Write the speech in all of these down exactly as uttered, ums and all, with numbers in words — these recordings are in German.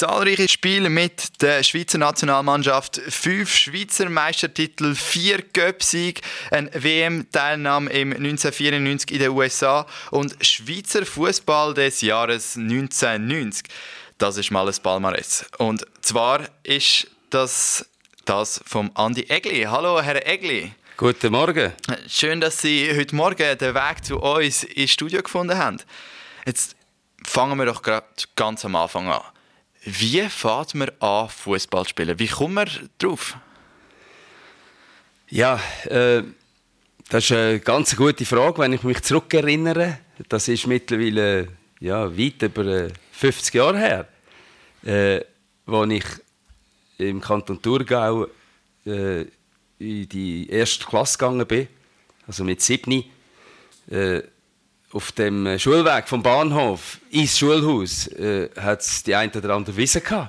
Zahlreiche Spiele mit der Schweizer Nationalmannschaft, fünf Schweizer Meistertitel, vier Cup-Siege, eine W M-Teilnahme im neunzehnhundertvierundneunzig in den U S A und Schweizer Fußball des Jahres neunzehnhundertneunzig. Das ist mal ein Palmares. Und zwar ist das das vom Andi Egli. Hallo, Herr Egli. Guten Morgen. Schön, dass Sie heute Morgen den Weg zu uns ins Studio gefunden haben. Jetzt fangen wir doch gerade ganz am Anfang an. Wie fängt man an, Fußball zu spielen? Wie kommt man drauf? Ja, äh, das ist eine ganz gute Frage, wenn ich mich zurückerinnere. Das ist mittlerweile ja, weit über fünfzig Jahre her, äh, als ich im Kanton Thurgau äh, in die erste Klasse gegangen bin, also mit sieben, äh, auf dem Schulweg vom Bahnhof ins Schulhaus äh, hat es die eine oder andere Wiese gehabt.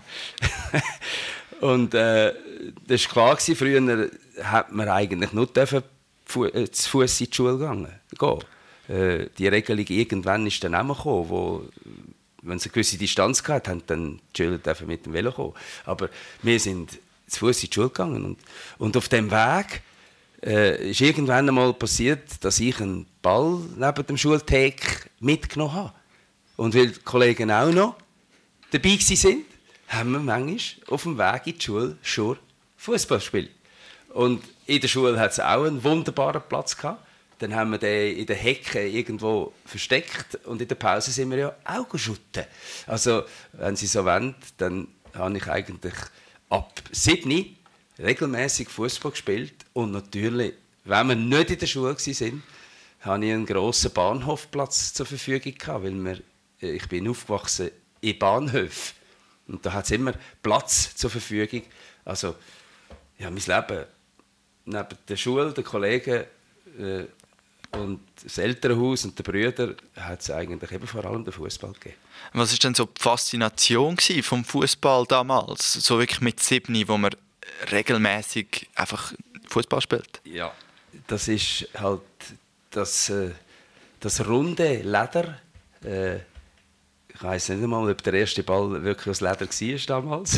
Und äh, das war klar, früher hat man eigentlich nur dürfen, fu- äh, zu Fuß in die Schule gegangen, gehen. Äh, die Regelung irgendwann ist dann auch mal gekommen, wo, wenn sie eine gewisse Distanz hatten, haben dann die Schüler dürfen mit dem Velo kommen. Aber wir sind zu Fuß in die Schule gegangen. Und, und auf dem Weg äh, ist irgendwann einmal passiert, dass ich einen Ball neben dem Schulthek mitgenommen habe. Und weil die Kollegen auch noch dabei waren, haben wir manchmal auf dem Weg in die Schule schon Fußball gespielt. Und in der Schule hat es auch einen wunderbaren Platz gehabt. Dann haben wir den in der Hecke irgendwo versteckt und in der Pause sind wir ja auch geschutten. Also, wenn Sie so wollen, dann habe ich eigentlich ab sieben regelmäßig Fußball gespielt. Und natürlich, wenn wir nicht in der Schule waren, hatte ich einen grossen Bahnhofplatz zur Verfügung gehabt, weil wir, ich bin aufgewachsen in Bahnhöfen. Und da hat es immer Platz zur Verfügung. Also, ja, mein Leben neben der Schule, den Kollegen äh, und das Elternhaus und den Brüdern hat es eigentlich eben vor allem den Fußball gegeben. Was war denn so die Faszination vom Fußball damals? So wirklich mit sieben, wo man regelmäßig einfach Fußball spielt? Ja, das ist halt das, äh, das runde Leder. Äh, ich weiss nicht einmal, ob der erste Ball wirklich aus Leder war damals.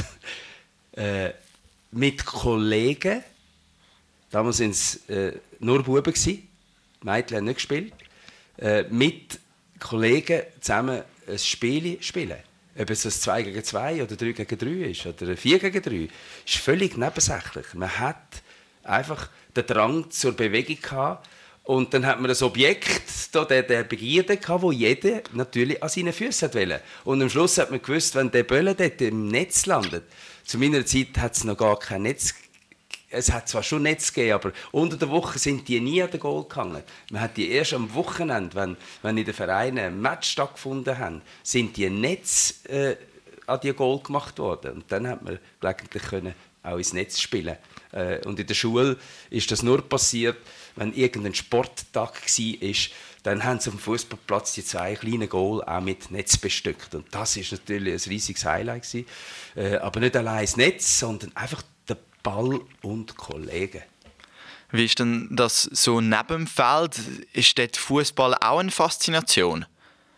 äh, mit Kollegen. Damals waren es äh, nur Buben. Die Mädchen haben nicht gespielt. Äh, mit Kollegen zusammen ein Spiel spielen. Ob es ein zwei gegen zwei oder drei gegen drei ist oder ein vier gegen drei, ist völlig nebensächlich. Man hat einfach den Drang zur Bewegung gehabt. Und dann hat man ein Objekt, da, der, der Begierde, gehabt, wo jeder natürlich an seinen Füßen wollte. Und am Schluss hat man gewusst, wenn der Böller dort im Netz landet. Zu meiner Zeit hat es noch gar kein Netz gegeben. Es hat zwar schon Netz gegeben, aber unter der Woche sind die nie an den Goal gegangen. Man hat die erst am Wochenende, wenn, wenn in den Vereinen ein Match stattgefunden haben, sind die Netz äh, an die Goal gemacht worden. Und dann hat man gelegentlich können auch ins Netz spielen. Äh, und in der Schule ist das nur passiert, wenn irgendein Sporttag war, dann haben sie auf dem Fußballplatz die zwei kleinen Goal auch mit Netz bestückt. Und das ist natürlich ein riesiges Highlight gewesen. Äh, aber nicht allein das Netz, sondern einfach der Ball und Kollegen. Wie ist denn das so neben dem Feld? Ist dort Fußball auch eine Faszination?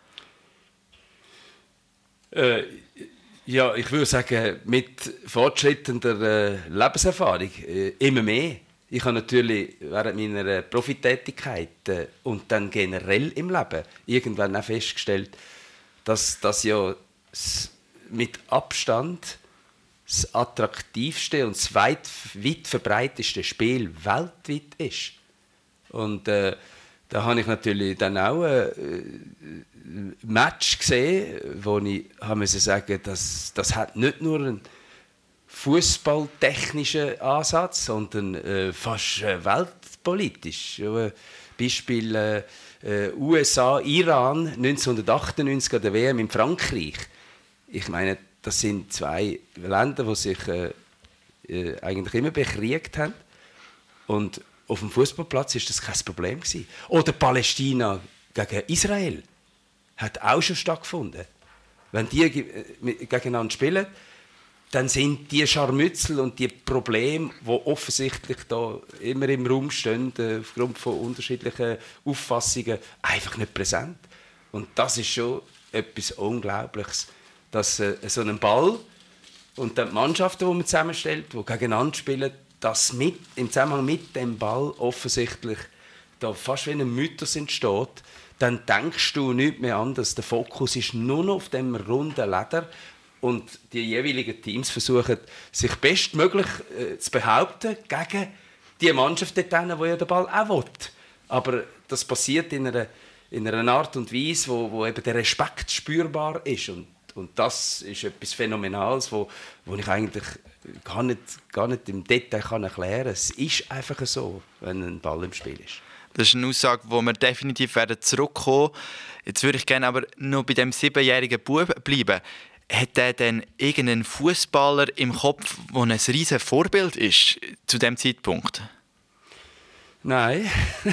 Äh, ja, ich würde sagen, mit fortschreitender äh, Lebenserfahrung äh, immer mehr. Ich habe natürlich während meiner Profitätigkeit äh, und dann generell im Leben irgendwann auch festgestellt, dass das ja mit Abstand das attraktivste und das weit, weit verbreiteste Spiel weltweit ist. Und äh, da habe ich natürlich dann auch ein äh, Match gesehen, wo ich musste sagen, das, das hat nicht nur einen fußballtechnischen Ansatz, sondern äh, fast äh, weltpolitisch. Ja, Beispiel äh, U S A, Iran neunzehnhundertachtundneunzig an der W M in Frankreich. Ich meine, das sind zwei Länder, die sich äh, äh, eigentlich immer bekriegt haben. Und auf dem Fußballplatz war das kein Problem gewesen. Oder Palästina gegen Israel hat auch schon stattgefunden. Wenn die äh, gegeneinander spielen, dann sind die Scharmützel und die Probleme, die offensichtlich da immer im Raum stehen, äh, aufgrund von unterschiedlichen Auffassungen, einfach nicht präsent. Und das ist schon etwas Unglaubliches, dass äh, so ein Ball und dann die Mannschaften, die man zusammenstellt, die gegeneinander spielen, dass mit, im Zusammenhang mit dem Ball offensichtlich da fast wie ein Mythos entsteht, dann denkst du nicht mehr anders. Der Fokus ist nur noch auf dem runden Leder und die jeweiligen Teams versuchen, sich bestmöglich äh, zu behaupten gegen die Mannschaft, die ja den Ball auch will. Aber das passiert in einer, in einer Art und Weise, wo, wo eben der Respekt spürbar ist. Und, und das ist etwas Phänomenales, wo, wo ich eigentlich gar nicht, gar nicht im Detail kann erklären kann. Es ist einfach so, wenn ein Ball im Spiel ist. Das ist eine Aussage, wo wir definitiv werden zurückkommen. Jetzt würde ich gerne aber noch bei dem siebenjährigen Bub bleiben. Hat der denn irgendeinen Fußballer im Kopf, der ein riesiges Vorbild ist zu dem Zeitpunkt? Nein.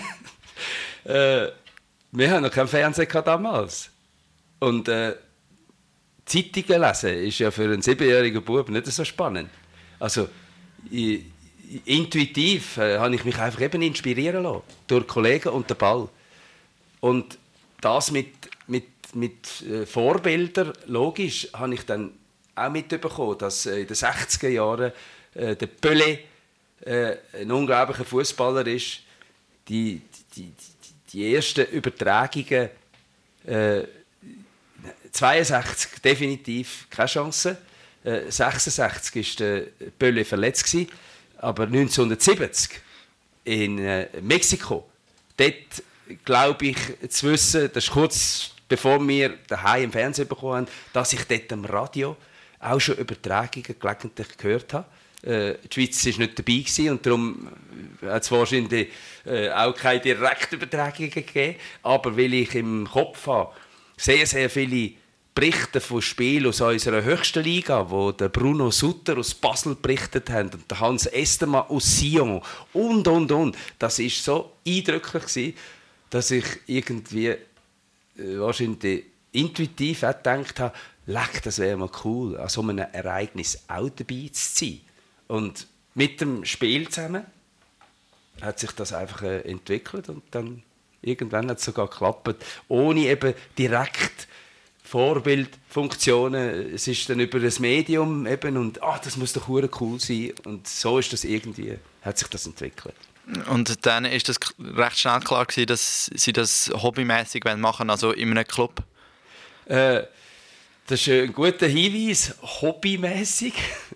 äh, wir haben noch keinen Fernseher damals. Und äh, Zeitungen lesen ist ja für einen siebenjährigen Bub nicht so spannend. Also, ich, intuitiv äh, habe ich mich einfach eben inspirieren lassen durch Kollegen und den Ball. Und das mit, mit, mit äh, Vorbildern, logisch, habe ich dann auch mitbekommen, dass äh, in den sechziger Jahren äh, der Pelé äh, ein unglaublicher Fußballer ist. Die, die, die, die ersten Übertragungen äh, zweiundsechzig definitiv keine Chance. Äh, sechsundsechzig war der Pelé verletzt gewesen. Aber neunzehnhundertsiebzig in äh, Mexiko, dort glaube ich zu wissen, das ist kurz bevor wir daheim im Fernsehen bekommen haben, dass ich dort am Radio auch schon Übertragungen gelegentlich gehört habe. Äh, die Schweiz war nicht dabei gewesen und darum hat es wahrscheinlich äh, auch keine Direktübertragungen gegeben. Aber weil ich im Kopf habe, sehr, sehr viele Berichte von Spielen aus unserer höchsten Liga, wo der Bruno Sutter aus Basel berichtet hat und der Hans Estermann aus Sion und, und, und. Das war so eindrücklich gewesen, dass ich irgendwie äh, wahrscheinlich intuitiv auch gedacht habe, leck, das wäre mal cool, an so einem Ereignis auch dabei zu sein. Und mit dem Spiel zusammen hat sich das einfach äh, entwickelt und dann irgendwann hat es sogar geklappt, ohne eben direkt Vorbildfunktionen. Es ist dann über ein Medium eben und ah, das muss doch cool sein. Und so ist das irgendwie, hat sich das entwickelt. Und dann ist das recht schnell klar gewesen, dass Sie das hobbymäßig machen, also in einem Club? Äh, das ist ein guter Hinweis, hobbymäßig.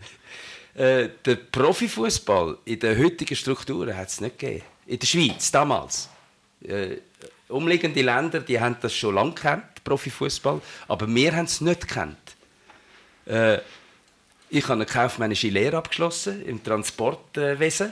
äh, der Profifußball in den heutigen Strukturen hat es nicht gegeben. In der Schweiz damals. Äh, umliegende Länder, die haben das schon lange gekannt, Profifußball, aber wir haben es nicht gekannt. Äh, ich habe eine kaufmännische Lehre abgeschlossen im Transportwesen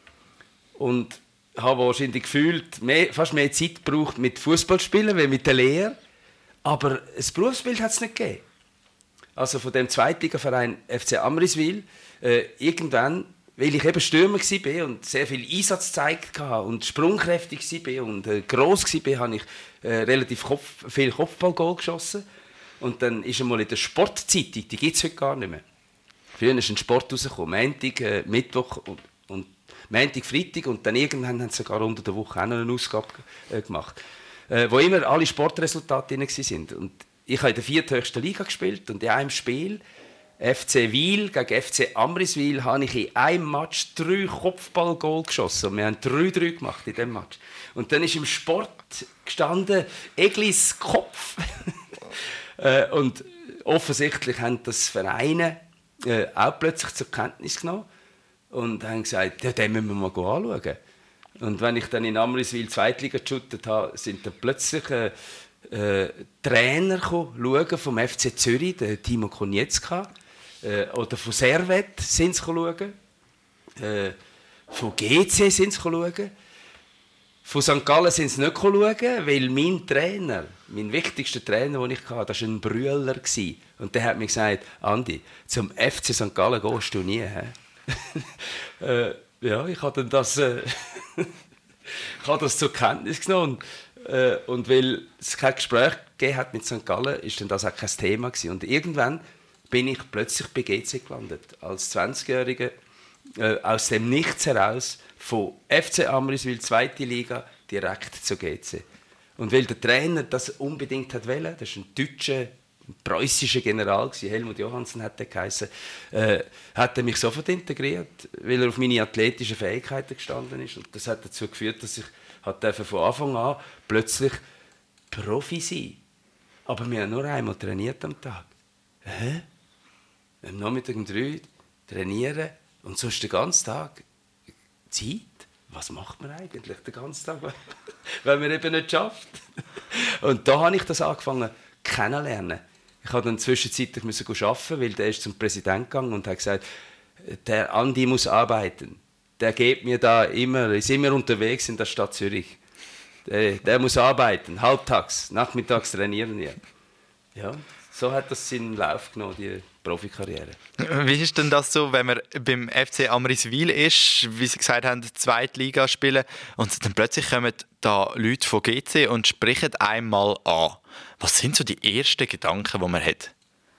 und habe wahrscheinlich gefühlt mehr, fast mehr Zeit gebraucht mit Fußballspielen wie mit der Lehre, aber ein Berufsbild hat es nicht gegeben. Also von dem Zweitligaverein F C Amriswil äh, irgendwann, weil ich eben Stürmer war und sehr viel Einsatz gezeigt habe und sprungkräftig war und äh, gross war, habe ich äh, relativ Kopf, viel Kopfballgoal geschossen. Und dann ist einmal in der Sportzeitung, die gibt es heute gar nicht mehr. Früher ist ein Sport rausgekommen, Montag, äh, Mittwoch und, und Montag, Freitag und dann irgendwann haben sie sogar unter der Woche auch noch eine Ausgabe äh, gemacht, äh, wo immer alle Sportresultate drin waren. Und ich habe in der vierthöchsten Liga gespielt und in einem Spiel F C Wil gegen F C Amriswil habe ich in einem Match drei Kopfballgoal geschossen. Und wir haben drei drei gemacht in diesem Match. Und dann ist im Sport gestanden, Eglis Kopf. äh, und offensichtlich haben das Vereine äh, auch plötzlich zur Kenntnis genommen und haben gesagt, ja, den müssen wir mal anschauen. Und wenn ich dann in Amriswil Zweitliga geshootet habe, sind dann plötzlich äh, äh, Trainer schauen vom F C Zürich, der Timo Konietzka. Äh, oder von Servet sind sie schauen. Äh, von G C sind sie schauen. Von Sankt Gallen sind sie nicht schauen, weil mein Trainer, mein wichtigster Trainer, den ich hatte, das war ein Brüller. Und der hat mir gesagt, Andi, zum F C Sankt Gallen gehst du nie. äh, ja, ich habe das, äh, ich habe das zur Kenntnis genommen. Und, äh, und weil es kein Gespräch gegeben hat mit Sankt Gallen, ist dann das auch kein Thema gewesen. Und irgendwann bin ich plötzlich bei G C gelandet. Als zwanzigjähriger, äh, aus dem Nichts heraus, von F C Amriswil, zweite Liga, direkt zu G C. Und weil der Trainer das unbedingt hat wollen, das ist ein Deutscher, ein preußischer General, Helmut Johansen hat er geheißen, äh, hat er mich sofort integriert, weil er auf meine athletischen Fähigkeiten gestanden ist. Und das hat dazu geführt, dass ich hat von Anfang an plötzlich Profi sein. Aber wir haben nur einmal trainiert am Tag. Hä? Am Nachmittag um drei trainieren und sonst den ganzen Tag Zeit? Was macht man eigentlich den ganzen Tag, wenn man eben nicht schafft? Und da habe ich das angefangen kennenzulernen. Ich musste dann zwischenzeitlich arbeiten, weil der ist zum Präsidenten gegangen und hat gesagt, der Andi muss arbeiten. Der geht mir da immer, ist immer unterwegs in der Stadt Zürich. Der, der muss arbeiten, halbtags, nachmittags trainieren wir. Ja, so hat das seinen Lauf genommen, die Profikarriere. Wie ist denn das so, wenn man beim F C Amriswil ist, wie Sie gesagt haben, zweite Liga spielen und dann plötzlich kommen da Leute von G C und sprechen einmal an? Was sind so die ersten Gedanken, die man hat?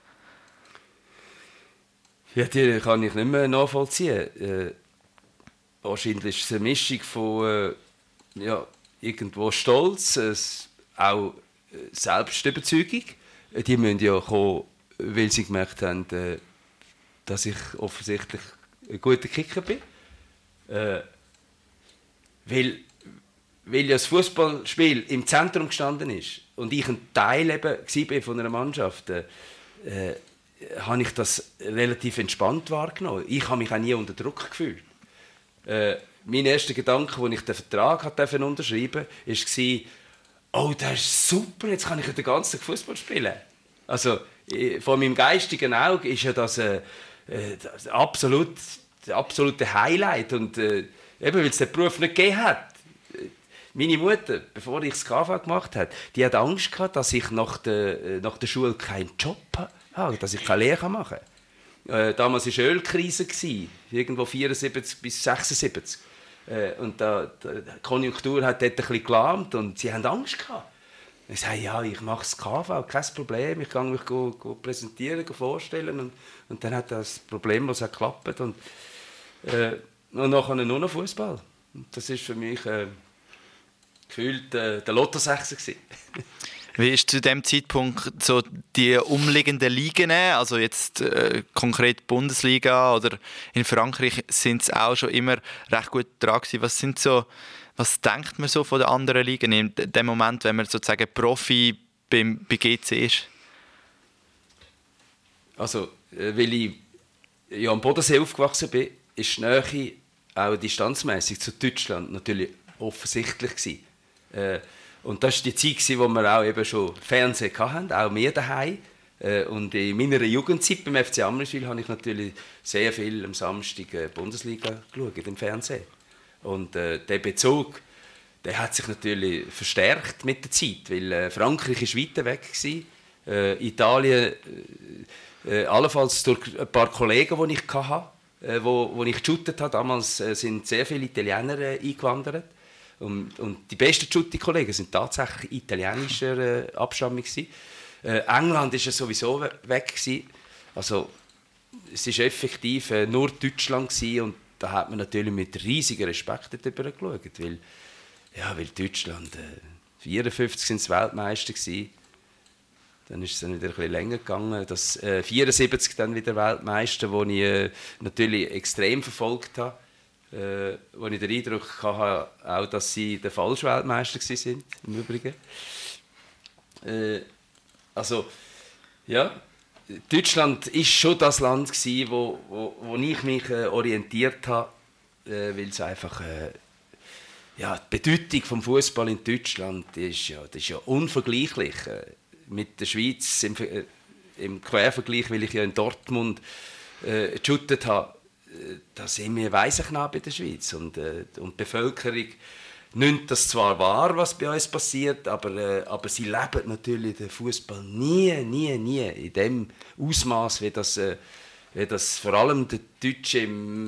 Ja, die kann ich nicht mehr nachvollziehen. Äh, wahrscheinlich ist es eine Mischung von äh, ja, irgendwo Stolz, äh, auch äh, Selbstüberzeugung. Die müssen ja kommen, weil sie gemerkt haben, äh, dass ich offensichtlich ein guter Kicker bin. Äh, weil, weil ja das Fußballspiel im Zentrum gestanden ist und ich ein Teil eben von einer Mannschaft, äh, äh, habe ich das relativ entspannt wahrgenommen. Ich habe mich auch nie unter Druck gefühlt. Äh, mein erster Gedanke, als ich den Vertrag hatte unterschreiben durfte, war, oh, das ist super, jetzt kann ich ja den ganzen Tag Fußball spielen. Also, von meinem geistigen Auge ist ja das, äh, das absolut, das absolute Highlight. Und äh, eben, weil es den Beruf nicht gegeben hat. Meine Mutter, bevor ich das K V gemacht habe, die hat Angst gehabt, dass ich nach der, nach der Schule keinen Job habe, dass ich keine Lehre machen kann. Äh, damals war Ölkrise, irgendwo vierundsiebzig bis sechsundsiebzig. Äh, und da, die Konjunktur hat dort ein bisschen gelahmt und sie haben Angst gehabt. Ich sage, ja, ich mache das K V, kein Problem, ich kann mich go, go präsentieren, go vorstellen. Und, und dann hat das Problem, was geklappt. Und, äh, und nachher nur noch Fußball. Das war für mich äh, gefühlt äh, der Lottosechser. Wie ist zu dem Zeitpunkt so die umliegenden Ligen, also jetzt äh, konkret Bundesliga oder in Frankreich, sind es auch schon immer recht gut dran gewesen. Was sind so, was denkt man so von den anderen Ligen in dem Moment, wenn man sozusagen Profi beim, bei G C ist? Also, äh, weil ich ja am Bodensee aufgewachsen bin, ist die Nähe auch distanzmässig zu Deutschland natürlich offensichtlich gewesen. Äh, Und das war die Zeit, wo wir auch eben schon Fernsehen hatten, auch wir daheim. Und in meiner Jugendzeit beim F C Amriswil habe ich natürlich sehr viel am Samstag äh, Bundesliga geschaut, im Fernsehen. Und äh, der Bezug, der hat sich natürlich verstärkt mit der Zeit, weil äh, Frankreich war weiter weg gewesen, äh, Italien äh, äh, allenfalls durch ein paar Kollegen, die ich hatte, äh, wo, wo ich geshootet habe. Damals äh, sind sehr viele Italiener äh, eingewandert. Und, und die besten Shooting-Kollegen waren tatsächlich italienischer äh, Abstammung. Äh, England war ja sowieso weg. Gewesen. Also, es war effektiv äh, nur Deutschland gewesen, und da hat man natürlich mit riesigem Respekt darüber geschaut. Weil, ja, weil Deutschland äh, vierundfünfzig sind es Weltmeister gewesen. Dann ist es dann wieder ein bisschen länger gegangen. Das äh, vierundsiebzig dann wieder Weltmeister, wo ich äh, natürlich extrem verfolgt habe. Äh, wo ich den Eindruck hatte, auch, dass sie der falsche Weltmeister waren, im Übrigen. Äh, also, ja, Deutschland war schon das Land, wo, wo, wo ich mich äh, orientiert habe, äh, weil es einfach, äh, ja, die Bedeutung des Fußballs in Deutschland ist ja, das ist ja unvergleichlich äh, mit der Schweiz im, äh, im Quervergleich, weil ich ja in Dortmund äh, geshootet habe. Da sind wir Waisenknaben in der Schweiz. Und, äh, und die Bevölkerung nimmt das zwar wahr, was bei uns passiert, aber, äh, aber sie leben natürlich den Fußball nie, nie, nie in dem Ausmaß, wie das, äh, wie das vor allem der deutsche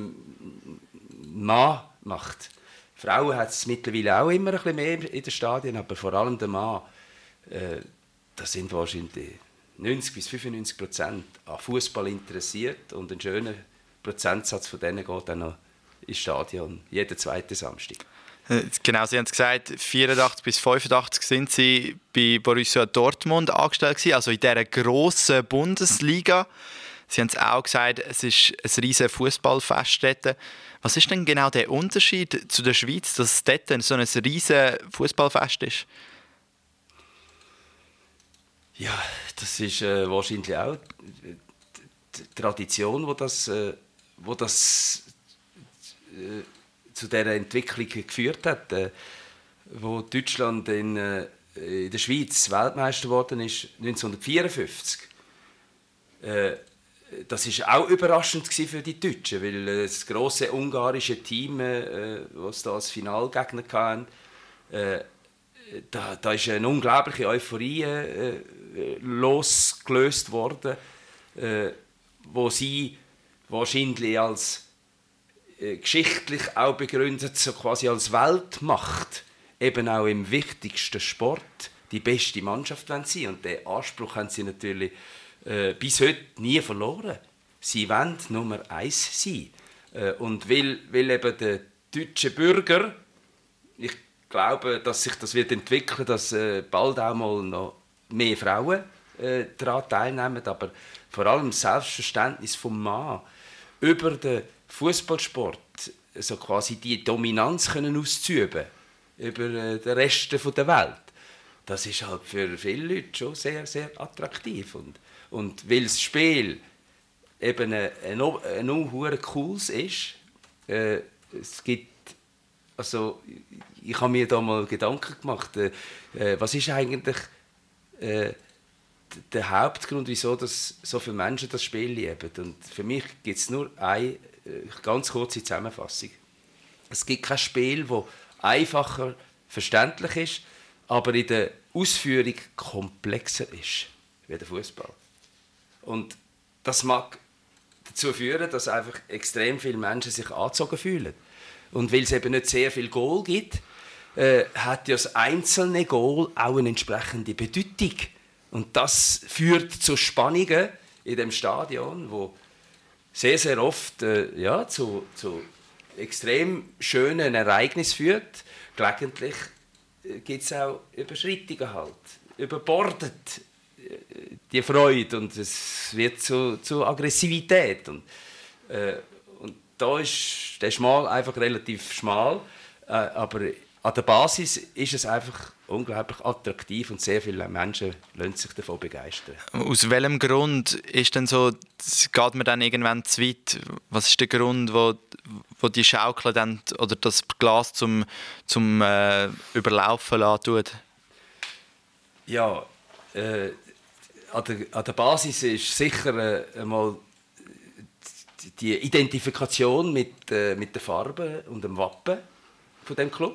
Mann macht. Frauen hat es mittlerweile auch immer ein bisschen mehr in den Stadien, aber vor allem der Mann, äh, da sind wahrscheinlich neunzig bis fünfundneunzig Prozent an Fußball interessiert, und ein schöner Prozentsatz von denen geht dann noch ins Stadion, jeden zweiten Samstag. Genau, Sie haben es gesagt, vierundachtzig bis fünfundachtzig sind Sie bei Borussia Dortmund angestellt gewesen, also in dieser grossen Bundesliga. Sie haben es auch gesagt, es ist ein riesiges Fußballfest dort. Was ist denn genau der Unterschied zu der Schweiz, dass es dort so ein riesiges Fußballfest ist? Ja, das ist äh, wahrscheinlich auch die Tradition, wo das, äh, wo das äh, zu dieser Entwicklung geführt hat. Äh, wo Deutschland in, äh, in der Schweiz Weltmeister geworden ist, neunzehnhundertvierundfünfzig. Äh, das war auch überraschend für die Deutschen, weil äh, das grosse ungarische Team, äh, das da als Finalgegner hatten, äh, da, da ist eine unglaubliche Euphorie äh, losgelöst worden, äh, wo sie wahrscheinlich als äh, geschichtlich auch begründet, so quasi als Weltmacht, eben auch im wichtigsten Sport die beste Mannschaft sein wollen. Und diesen Anspruch haben sie natürlich äh, bis heute nie verloren. Sie wollen Nummer eins sein. Äh, und weil, weil eben der deutsche Bürger, ich glaube, dass sich das wird entwickeln, dass äh, bald auch mal noch mehr Frauen äh, daran teilnehmen, aber vor allem das Selbstverständnis vom Mann über den Fußballsport, so quasi die Dominanz können auszuüben über äh, den Rest der Welt. Das ist halt für viele Leute schon sehr, sehr attraktiv. Und, und weil das Spiel eben ein, ein, ein unhuere cooles ist, äh, es gibt, also ich habe mir da mal Gedanken gemacht, äh, was ist eigentlich äh, der Hauptgrund, wieso das so viele Menschen das Spiel lieben. Und für mich gibt es nur eine äh, ganz kurze Zusammenfassung. Es gibt kein Spiel, das einfacher verständlich ist, aber in der Ausführung komplexer ist wie der Fußball. Und das mag dazu führen, dass einfach extrem viele Menschen sich angezogen fühlen. Und weil es eben nicht sehr viel Goal gibt, äh, hat ja das einzelne Goal auch eine entsprechende Bedeutung. Und das führt zu Spannungen in dem Stadion, wo sehr, sehr oft äh, ja, zu, zu extrem schönen Ereignissen führt. Gelegentlich äh, gibt es auch Überschreitungen halt, überbordet äh, die Freude und es wird zu, zu Aggressivität. Und, äh, und da ist der Schmal einfach relativ schmal, äh, aber an der Basis ist es einfach unglaublich attraktiv und sehr viele Menschen lassen sich davon begeistern. Aus welchem Grund ist denn so, geht man dann irgendwann zu weit? Was ist der Grund, wo, wo die Schaukel dann, oder das Glas zum, zum äh, Überlaufen lassen tut? Ja, äh, an, der, an der Basis ist sicher äh, einmal die Identifikation mit, äh, mit der Farbe und dem Wappen von dem Club.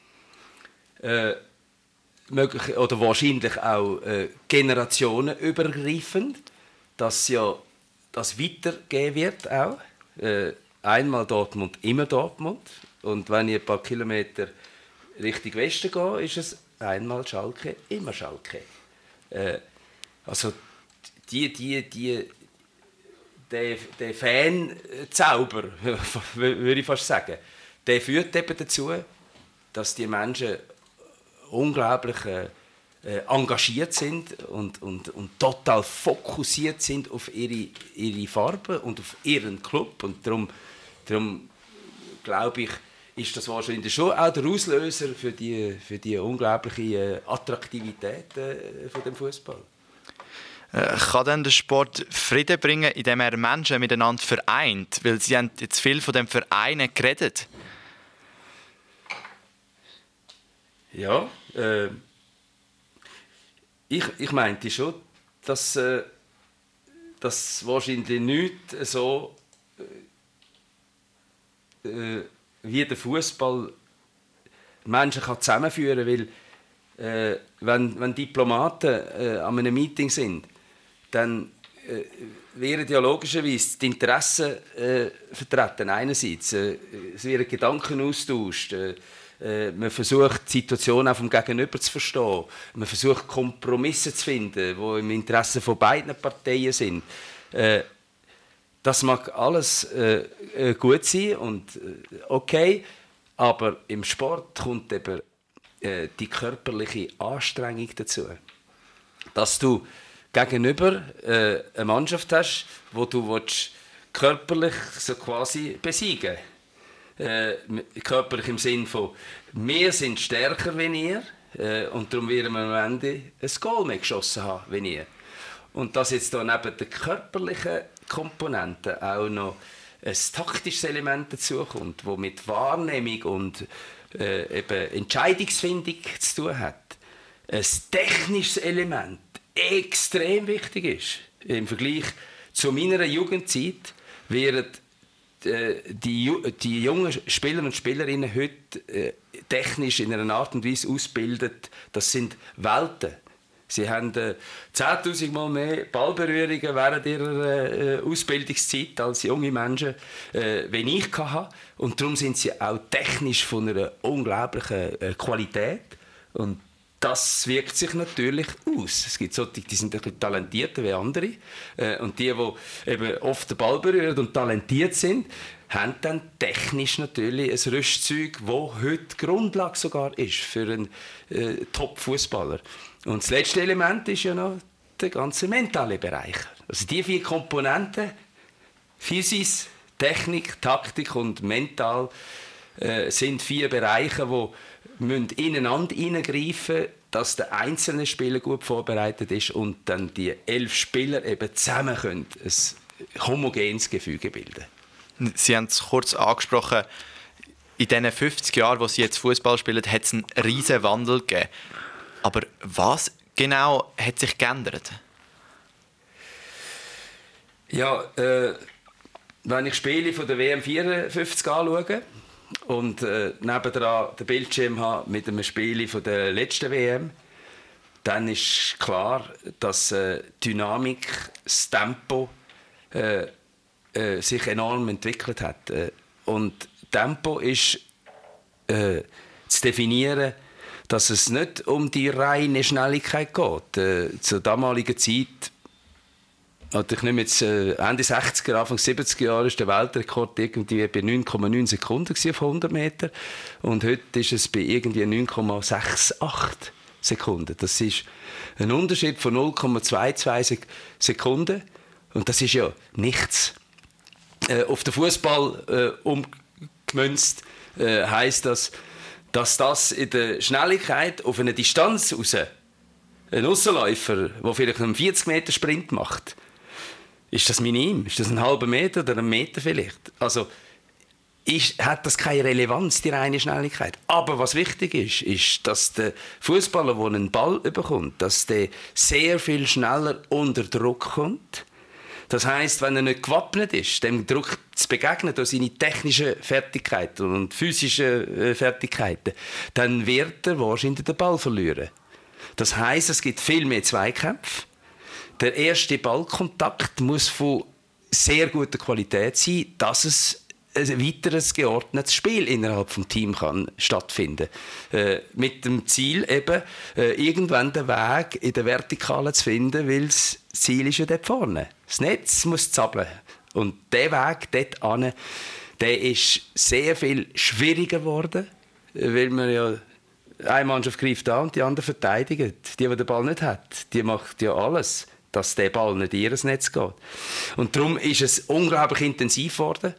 Äh, möglich, oder wahrscheinlich auch äh, generationenübergreifend, dass ja das weitergehen wird auch. Äh, einmal Dortmund, immer Dortmund. Und wenn ich ein paar Kilometer Richtung Westen gehe, ist es einmal Schalke, immer Schalke. Äh, also die, die, die, der, der Fan-Zauber, würde ich fast sagen, der führt eben dazu, dass die Menschen unglaublich äh, engagiert sind und, und, und total fokussiert sind auf ihre, ihre Farbe und auf ihren Club. Und darum, darum glaube ich, ist das wahrscheinlich schon auch der Auslöser für die, für die unglaubliche äh, Attraktivität äh, von dem Fußball. Äh, kann denn der Sport Frieden bringen, indem er Menschen miteinander vereint? Weil Sie haben jetzt viel von dem Vereinen geredet. Ja, äh, ich, ich meinte schon, dass äh, das wahrscheinlich nicht so äh, wie der Fußball Menschen kann zusammenführen kann, weil äh, wenn, wenn Diplomaten äh, an einem Meeting sind, dann äh, werden ja logischerweise die Interessen äh, vertreten. Einerseits, äh, es werden Gedanken austauscht, äh, man versucht, die Situation auch vom Gegenüber zu verstehen. Man versucht, Kompromisse zu finden, die im Interesse von beiden Parteien sind. Das mag alles gut sein und okay, Aber im Sport kommt eben äh, die körperliche Anstrengung dazu. Dass du gegenüber äh, eine Mannschaft hast, wo du willst, körperlich so quasi besiegen äh, körperlich im Sinn von wir sind stärker wie ihr äh, und darum werden wir am Ende ein Goal mehr geschossen haben wie ihr. Und dass jetzt da neben der körperlichen Komponente auch noch ein taktisches Element dazukommt, das mit Wahrnehmung und äh, eben Entscheidungsfindung zu tun hat. Ein technisches Element extrem wichtig ist. Im Vergleich zu meiner Jugendzeit werden äh, die, die jungen Spieler und Spielerinnen heute äh, technisch in einer Art und Weise ausgebildet. Das sind Welten. Sie haben äh, zehntausend Mal mehr Ballberührungen während ihrer äh, Ausbildungszeit als junge Menschen, äh, wenn ich hatte. Und darum sind sie auch technisch von einer unglaublichen äh, Qualität. Und das wirkt sich natürlich aus. Es gibt solche, die sind ein bisschen talentierter wie andere. Äh, und die, die eben oft den Ball berühren und talentiert sind, haben dann technisch natürlich ein Rüstzeug, das heute Grundlage sogar ist für einen äh, Top-Fußballer. Und das letzte Element ist ja noch der ganze mentale Bereich. Also die vier Komponenten, Physis, Technik, Taktik und Mental, äh, sind vier Bereiche, die ineinander hineingreifen müssen, dass der einzelne Spieler gut vorbereitet ist und dann die elf Spieler eben zusammen können ein homogenes Gefüge bilden. Sie haben es kurz angesprochen, in diesen fünfzig Jahren, wo Sie jetzt Fußball spielen, hat es einen riesen Wandel gegeben. Aber was genau hat sich geändert? Ja, äh, wenn ich Spiele von der W M vierundfünfzig anschaue und äh, nebendran den Bildschirm habe mit einem Spiel von der letzten W M, dann ist klar, dass äh, die Dynamik, das Tempo äh, äh, sich enorm entwickelt hat. Äh, und Tempo ist äh, zu definieren, dass es nicht um die reine Schnelligkeit geht. Äh, zur damaligen Zeit, also ich nehme jetzt äh, Ende sechziger, Anfang siebziger Jahre, ist der Weltrekord irgendwie bei neun Komma neun Sekunden auf hundert Meter und heute ist es bei irgendwie neun Komma sechsundachtzig Sekunden. Das ist ein Unterschied von null Komma zweiundzwanzig Sekunden und das ist ja nichts. Äh, auf den Fußball äh, umgemünzt äh, heisst das, dass das in der Schnelligkeit auf eine Distanz raus, ein Aussenläufer, der vielleicht einen vierzig Meter Sprint macht, ist das minim? Ist das ein halber Meter oder ein Meter vielleicht? Also ist, hat das keine Relevanz, die reine Schnelligkeit. Aber was wichtig ist, ist, dass der Fußballer, der einen Ball bekommt, dass der sehr viel schneller unter Druck kommt. Das heisst, wenn er nicht gewappnet ist, dem Druck zu begegnen durch seine technischen Fertigkeiten und physischen Fertigkeiten, dann wird er wahrscheinlich den Ball verlieren. Das heisst, es gibt viel mehr Zweikämpfe. Der erste Ballkontakt muss von sehr guter Qualität sein, dass es ein weiteres geordnetes Spiel innerhalb des Teams kann stattfinden kann. Äh, mit dem Ziel, eben, äh, irgendwann den Weg in der Vertikale zu finden, weil das Ziel ist ja dort vorne. Das Netz muss zappeln. Und der Weg dort hin, der ist sehr viel schwieriger geworden, weil man ja eine Mannschaft greift an und die andere verteidigt. Die, die den Ball nicht hat, die macht ja alles, dass der Ball nicht in ihr Netz geht. Und darum ist es unglaublich intensiv geworden.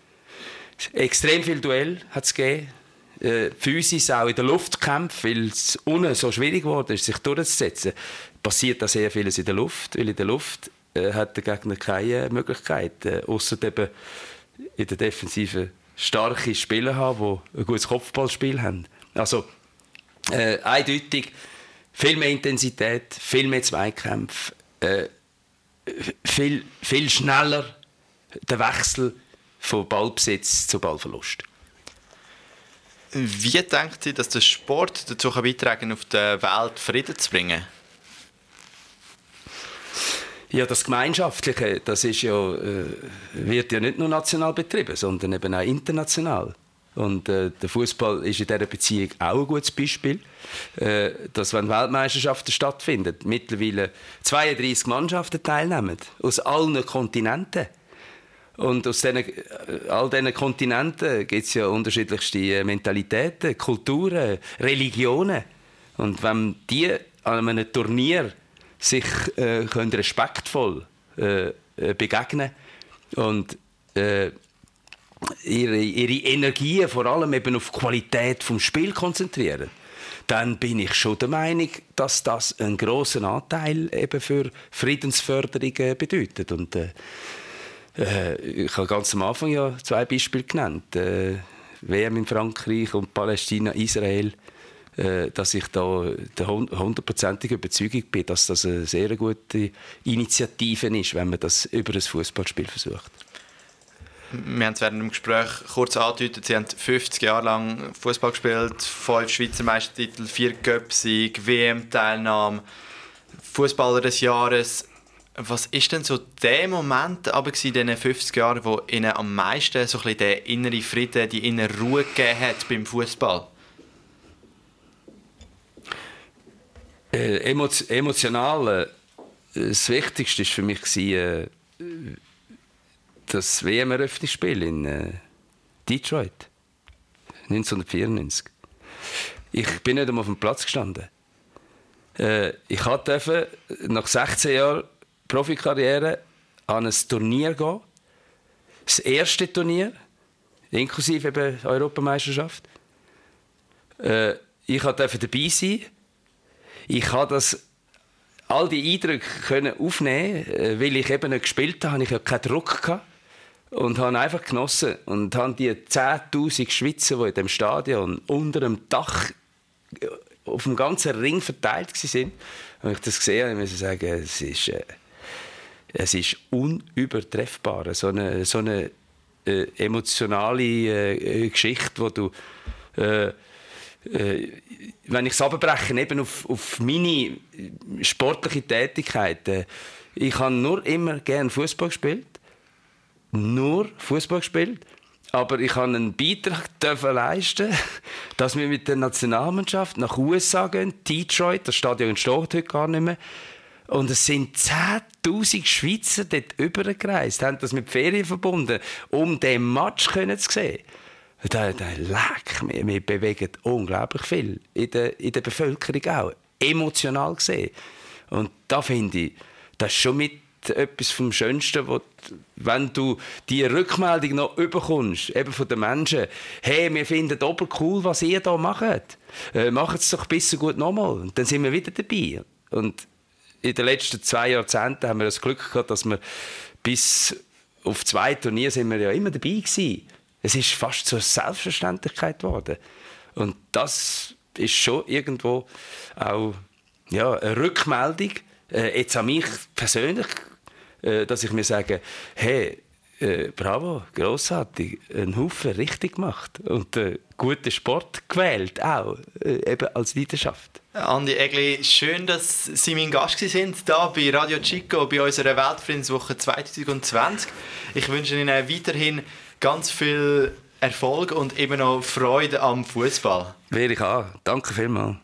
Extrem viel Duell hat es gegeben. Äh, Physis auch in der Luftkämpfe, weil es unten so schwierig geworden ist, sich durchzusetzen. Passiert da sehr vieles in der Luft, weil in der Luft äh, hat der Gegner keine Möglichkeit, äh, ausser eben in der Defensive starke Spieler haben, die ein gutes Kopfballspiel haben. Also äh, eindeutig viel mehr Intensität, viel mehr Zweikämpfe, äh, viel, viel schneller der Wechsel von Ballbesitz zu Ballverlust. Wie denkt Sie, dass der Sport dazu beitragen kann, auf der Welt Frieden zu bringen? Ja, das Gemeinschaftliche, das ist ja, äh, wird ja nicht nur national betrieben, sondern eben auch international. Und äh, der Fußball ist in dieser Beziehung auch ein gutes Beispiel, äh, dass wenn Weltmeisterschaften stattfinden, mittlerweile zweiunddreißig Mannschaften teilnehmen, aus allen Kontinenten. Und aus diesen, all diesen Kontinenten gibt es ja unterschiedlichste Mentalitäten, Kulturen, Religionen. Und wenn die an einem Turnier sich äh, können respektvoll äh, begegnen und äh, ihre, ihre Energien vor allem eben auf die Qualität des Spiels konzentrieren, dann bin ich schon der Meinung, dass das einen grossen Anteil eben für Friedensförderung äh, bedeutet. Und, äh, äh, ich habe ganz am Anfang ja zwei Beispiele genannt. Äh, W M in Frankreich und Palästina, Israel. Äh, dass ich da der hundertprozentige Überzeugung bin, dass das eine sehr gute Initiative ist, wenn man das über ein Fußballspiel versucht. Wir haben es während dem Gespräch kurz angedeutet, Sie haben fünfzig Jahre lang Fußball gespielt, fünf Schweizer Meistertitel, vier Cup-Siege, W M-Teilnahme, Fußballer des Jahres. Was ist denn so der Moment aber in diesen fünfzig Jahren, wo Ihnen am meisten so ein bisschen den inneren Frieden, die innere Ruhe gegeben hat beim Fußball? Äh, emotional, äh, das Wichtigste war für mich äh, das W M-Eröffnungsspiel in äh, Detroit neunzehnhundertvierundneunzig. Ich bin nicht einmal auf dem Platz gestanden. Äh, ich durfte nach sechzehn Jahren Profikarriere an ein Turnier gehen. Das erste Turnier, inklusive eben Europameisterschaft. Äh, ich durfte dabei sein. Ich konnte das, all die Eindrücke können aufnehmen, weil ich eben nicht gespielt habe. Ich hatte keinen Druck gehabt und habe einfach genossen. Und habe die zehntausend Schweizer, die in dem Stadion unter dem Dach auf dem ganzen Ring verteilt waren, habe ich das gesehen und musste sagen, es ist, äh, es ist unübertreffbar. So eine, so eine äh, emotionale äh, Geschichte, wo du äh, äh, wenn ich es abbreche, eben auf, auf meine sportliche Tätigkeit. Äh, ich habe nur immer gerne Fußball gespielt. Nur Fußball gespielt. Aber ich habe einen Beitrag leisten, dass wir mit der Nationalmannschaft nach U S A gehen, Detroit, das Stadion steht heute gar nicht mehr. Und es sind zehntausend Schweizer dort übergereist, haben das mit Ferien verbunden, um diesen Match zu sehen. Da, da leck mir, wir bewegen unglaublich viel in der, in der Bevölkerung auch, emotional gesehen. Und da finde ich, das ist schon mit etwas vom Schönsten, wo, wenn du die Rückmeldung noch bekommst, eben von den Menschen, hey, wir finden doppelt cool, was ihr da macht. Äh, macht es doch ein bisschen gut nochmal. Und dann sind wir wieder dabei. Und in den letzten zwei Jahrzehnten haben wir das Glück gehabt, dass wir bis auf zwei Turniere sind wir ja immer dabei gewesen. Es ist fast zur Selbstverständlichkeit geworden. Und das ist schon irgendwo auch ja, eine Rückmeldung, äh, jetzt an mich persönlich, äh, dass ich mir sage, hey, äh, bravo, grossartig, einen Haufen richtig gemacht und äh, guten Sport gewählt, auch äh, eben als Leidenschaft. Andi Egli, schön, dass Sie mein Gast sind hier bei Radio Chico, bei unserer Weltfriedenswoche zwanzig zwanzig. Ich wünsche Ihnen weiterhin ganz viel Erfolg und eben auch Freude am Fußball. Wäre ich auch. Danke vielmals.